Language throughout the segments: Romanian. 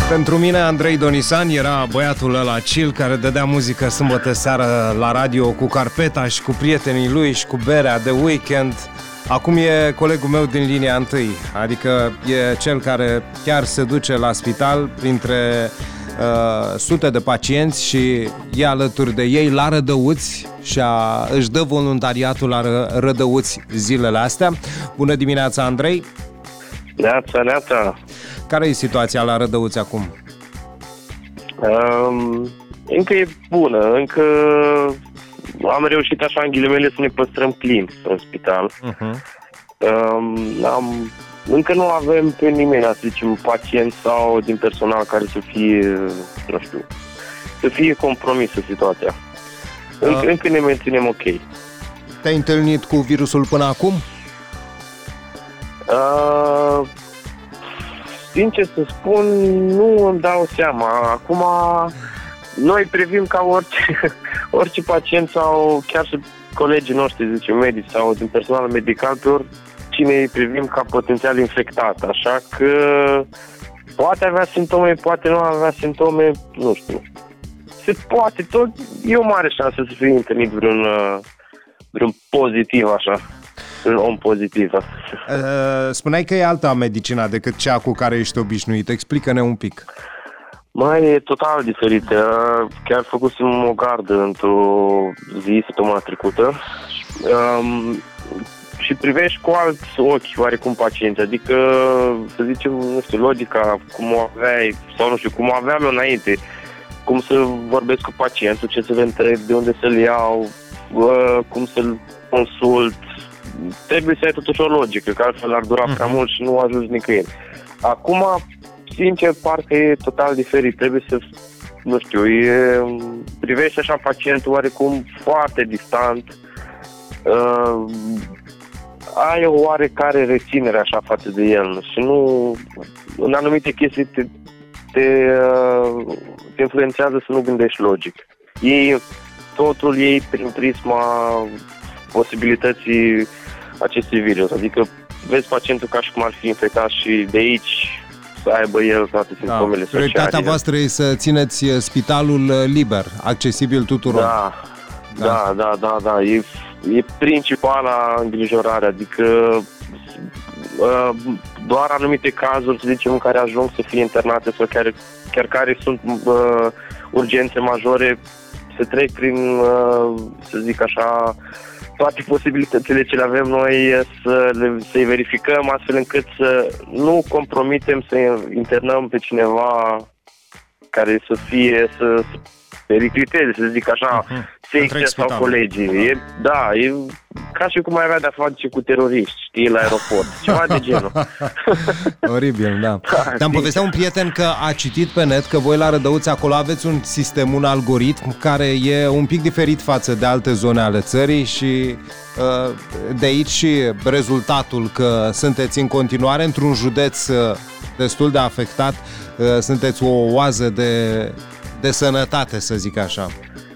Pentru mine, Andrei Donisan era băiatul ăla chill care dădea muzică sâmbătă seară la radio cu carpeta și cu prietenii lui și cu berea de weekend. Acum e colegul meu din linia întâi, adică e cel care chiar se duce la spital printre sute de pacienți și e alături de ei la Rădăuți și își dă voluntariatul la Rădăuți zilele astea. Bună dimineața, Andrei! Neața, neața! Care e situația la Rădăuți acum? Încă e bună, încă am reușit așa în ghilimele să ne păstrăm clean în spital. Încă nu avem pe nimeni, să zicem, pacient sau din personal care să fie, nu știu, să fie compromisă situația. Încă ne menținem ok. Te-ai întâlnit cu virusul până acum? Sincer să spun, nu îmi dau seama. Acum, noi privim ca orice pacient sau chiar și colegii noștri, zicem, medici sau din personal medical, pe oricine îi privim ca potențial infectat. Așa că poate avea simptome, poate nu avea simptome, nu știu. Se poate, tot e o mare șansă să fie întâlnit vreun pozitiv, așa. Un om pozitiv. Spuneai că e alta medicina decât cea cu care ești obișnuit. Explică-ne un pic. Mai e total diferită. Chiar făcusem o gardă într-o zi săptămâna trecută și privești cu alți ochi oarecum pacienți. Adică, să zicem, nu știu, logica, cum o aveai, sau nu știu, cum o aveam eu înainte, cum să vorbesc cu pacientul, ce să le întreb, de unde să-l iau, cum să-l consult. Trebuie să ai totuși o logică, că altfel ar dura prea mult și nu ajungi nicăieri. Acum, sincer, parcă e total diferit. Trebuie să, nu știu, privești așa pacientul oarecum foarte distant. Ai o oarecare reținere așa față de el și nu, în anumite chestii te influențează să nu gândești logic. Totul ei prin prisma posibilității acestui virus. Adică vezi pacientul ca și cum ar fi infectat și de aici să aibă el toate simptomele sociale. Prioritatea voastră e să țineți spitalul liber, accesibil tuturor. Da. E principala îngrijorare. Adică doar anumite cazuri, să zicem, în care ajung să fie internate sau chiar care sunt urgențe majore, se trec prin, să zic așa, toate posibilitățile ce le avem noi să-i verificăm astfel încât să nu compromitem, să internăm pe cineva care să fie, să pericliteze, să zic așa, secția sau colegii. E ca și cum ai avea de-a face cu teroriști, știi, la aeroport. Ceva de genul. Oribil, da. Te-am povestit un prieten că a citit pe net că voi la Rădăuți acolo aveți un sistem, un algoritm care e un pic diferit față de alte zone ale țării și de aici și rezultatul că sunteți în continuare într-un județ destul de afectat, sunteți o oază de sănătate, să zic așa.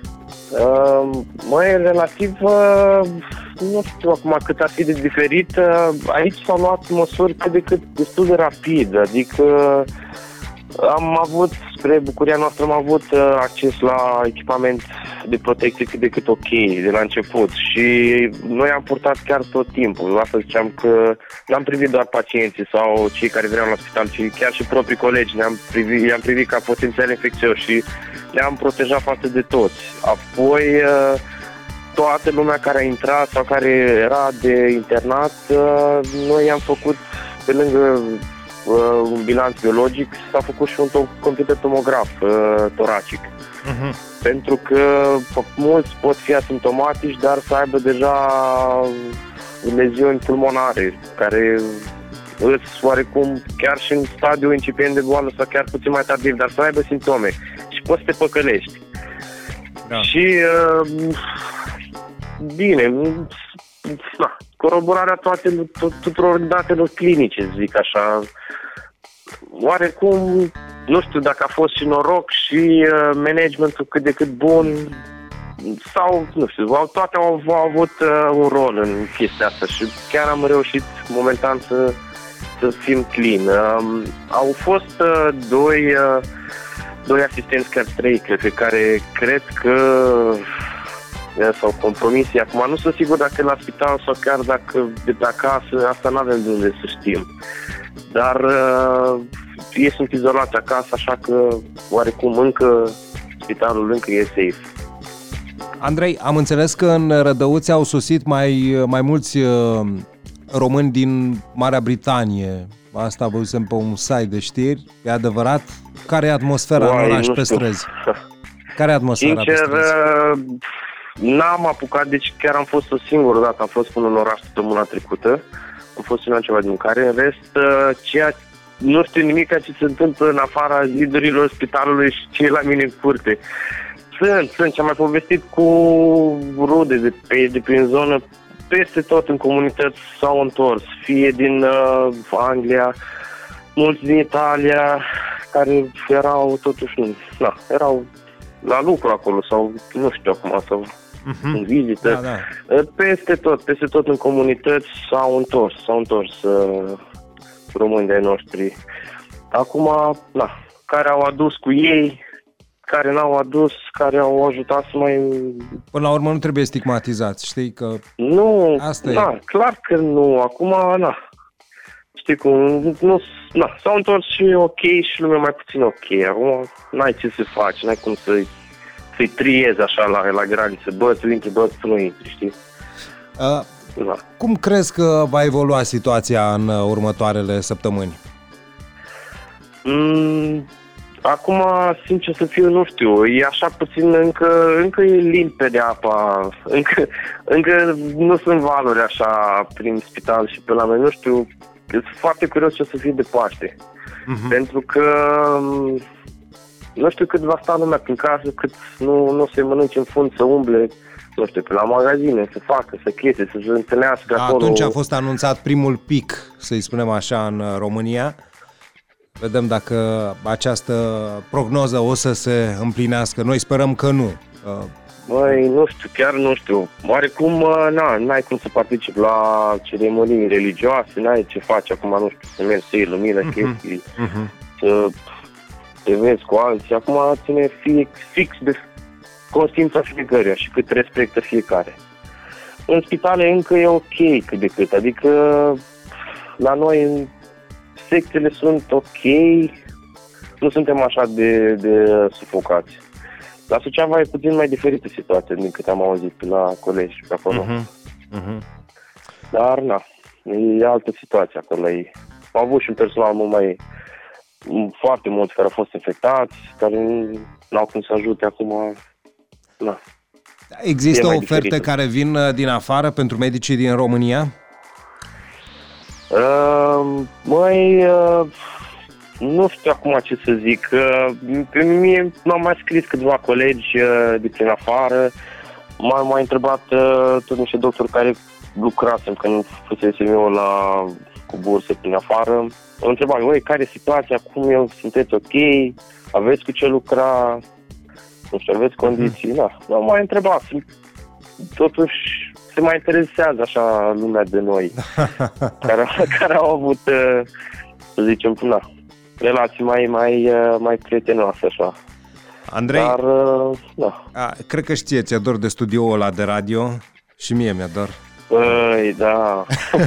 Mai relativ, nu știu acum cât ar fi de diferit. Aici s-au luat măsuri cât de cât destul de rapid. Adică am avut, spre bucuria noastră, am avut acces la echipament de protecție cât de cât ok de la început și noi am purtat chiar tot timpul. Asta ziceam că n-am privit doar pacienții sau cei care veneau la spital, ci chiar și proprii colegi i-am privit ca potențial infecțioși și le-am protejat față de toți. Apoi toată lumea care a intrat sau care era de internat, noi am făcut, pe lângă un bilanț biologic, s-a făcut și un computer tomograf toracic. Pentru că mulți pot fi asimptomatici, dar să aibă deja leziuni pulmonare, care îți oarecum chiar și în stadiu incipient de boală sau chiar puțin mai tardiv, dar să aibă simptome și poți să te păcălești. Da. Și bine, coroborarea tuturor datelor clinice, zic așa. Oarecum, nu știu dacă a fost și noroc și managementul cât de cât bun sau, nu știu, toate au avut un rol în chestia asta și chiar am reușit momentan să fim clean. Au fost doi asistenți, chiar 3, care cred că s-au compromis. Acum nu sunt sigur dacă e la spital sau chiar dacă de pe acasă, asta nu avem de unde să știm. Dar ei sunt izolați acasă, așa că oarecum încă spitalul încă e safe. Andrei, am înțeles că în Rădăuți au sosit mai mulți români din Marea Britanie. Asta văzusem pe un site de știri. E adevărat? Care e atmosfera în oraș pe străzi? Care e atmosfera pe străzi? N-am apucat, deci chiar am fost o singură dată, am fost până în oraș săptămâna trecută. Am fost în ceva de mâncare. În rest, nu știu nimic ce se întâmplă în afara zidurilor spitalului și ce e la mine în curte. Sunt, ce am mai povestit cu rude de prin zonă, peste tot în comunități s-au întors, fie din Anglia, mulți din Italia, care erau totuși, erau la lucru acolo sau nu știu acum, sau în vizită. Da. Peste tot în comunități s-au întors români de-ai noștri. Acum, care au adus cu ei, care n-au adus, care au ajutat să mai... Până la urmă nu trebuie stigmatizați, știi că... Nu, asta e. Clar că nu, acum, știi cum, s-au întors și ok și lumea mai puțin ok, acum n-ai ce să faci, n-ai cum să-i triezi așa la graniță, bă, tu intri, bă, tu nu intri, știi? Cum crezi că va evolua situația în următoarele săptămâni? Acum, sincer să fiu, nu știu, e așa puțin, încă e limpede apa, încă nu sunt valuri așa prin spital și pe la mine, nu știu, sunt foarte curios ce o să fie de Paște, pentru că nu știu cât va sta lumea prin casă, cât nu se mănânce în fund, să umble, nu știu, pe la magazine, să facă, să chestie, să se întâlnească acolo. Atunci a fost anunțat primul pic, să-i spunem așa, în România. Vedem dacă această prognoză o să se împlinească. Noi sperăm că nu. Băi, nu știu, chiar nu știu. Oarecum, n-ai cum să participi la ceremonii religioase, n-ai ce faci acum, nu știu, să mergi să iei lumină, chestii, să te vezi cu alții. Acum ține fix de conștiința fiecăruia și cât respectă fiecare. În spitale încă e ok cât de cât, adică la noi secțiile sunt ok, nu suntem așa de sufocați. La Suceava e puțin mai diferită situația din câte am auzit la colegi pe acolo. Dar, e altă situație acolo. Am avut și un personal foarte mulți care au fost infectați, care n-au cum să ajute acum. Există oferte care vin din afară pentru medicii din România? Nu știu acum ce să zic. Pe mine m-au mai scris câțiva colegi de prin afară. M-au mai întrebat tot niște doctori care lucrasem când fusesem eu cu bursă prin afară. M-au întrebat, care e situația, cum sunteți ok, aveți cu ce lucra, nu știu, aveți condiții. M-au mai întrebat. Totuși se mai interesează așa lumea de noi, care au avut, să zicem, relații mai prietenoase așa. Andrei, cred că știi, ți-e dor de studioul ăla de radio și mie mi-e dor. Păi, da.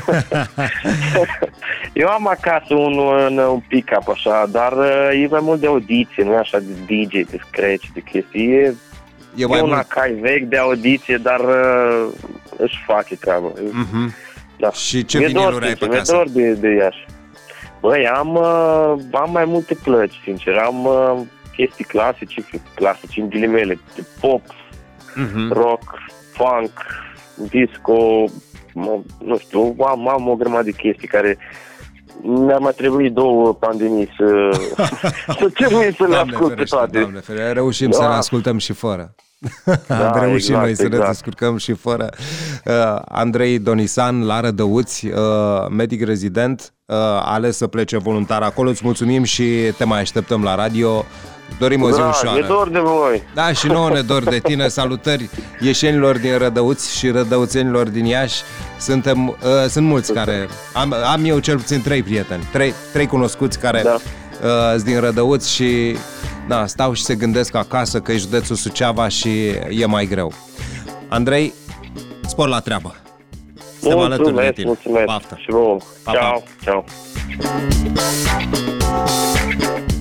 Eu am acasă un pick-up așa, dar e mai mult de audiție, nu e așa de DJ, de scratch, de chestii. E un Akai vechi de audiție, dar își face treabă. Și ce viniluri ai pe casă? Mi-e dor de Iași. Băi, am mai multe plăci, sincer. Am chestii clasice în ghilimele, de pop, rock, funk, disco, nu știu, am o grămadă de chestii care mi-ar mai trebui 2 pandemii să termin să le ascult pe toate. Doamne ferește, reușim să le ascultăm și fără. Am reușit noi să ne descurcăm și fără. Andrei Donisan la Rădăuți, medic rezident, ales să plece voluntar acolo. Îți mulțumim și te mai așteptăm la radio. dorim o zi ușoară. E dor de voi. Da, și nouă ne dor de tine. Salutări ieșenilor din Rădăuți și rădăuțenilor din Iași. Sunt mulți care... Am eu cel puțin 3 prieteni, 3 cunoscuți care sunt din Rădăuți și stau și se gândesc acasă că e județul Suceava și e mai greu. Andrei, spor la treabă. Suntem alături de tine. Mulțumesc. Paftă. Și vouă. Pa, pa. Ciao.